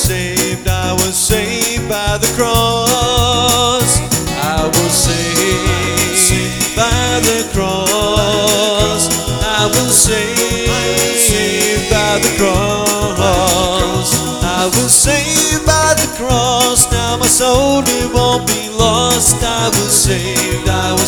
saved, I was saved by the cross. I was saved by the cross. I was saved by the cross. I was saved by the cross. Now my soul, it won't be lost. I was saved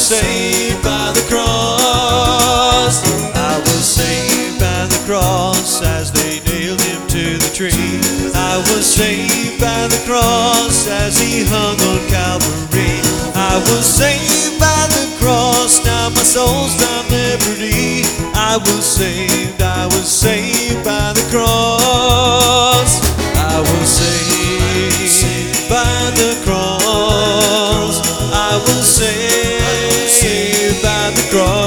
by the cross. I was saved by the cross as they nailed him to the tree. I was saved by the cross as he hung on Calvary. I was saved by the cross, now my soul's found liberty. I was saved by the cross. I was saved by the cross. I was saved by the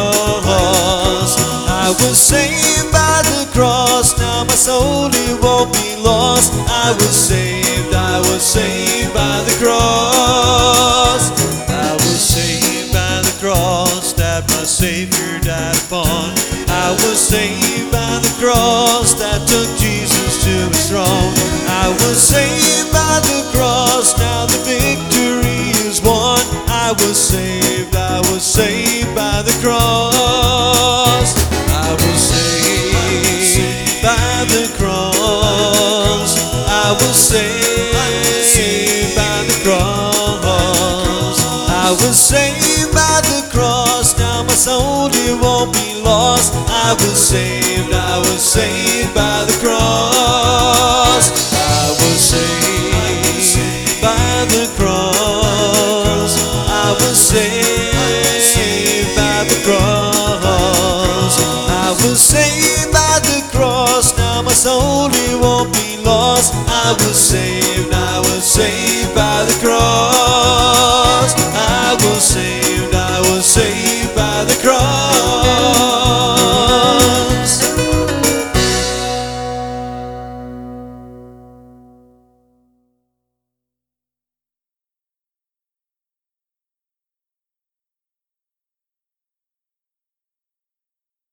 cross. I was saved by the cross. Now my soul, it won't be lost. I was saved by the cross. I was saved by the cross that my Savior died upon. I was saved by the cross that took Jesus to his throne. I was saved by the cross, now the victory is won. I was saved by the cross. I was saved by the cross. I was saved by the cross. I was saved by the cross. Now my soul, it won't be lost. I was saved by the cross. I was saved by the cross. I was saved by the cross. I was saved by the cross. Now my soul, it won't be lost. I was saved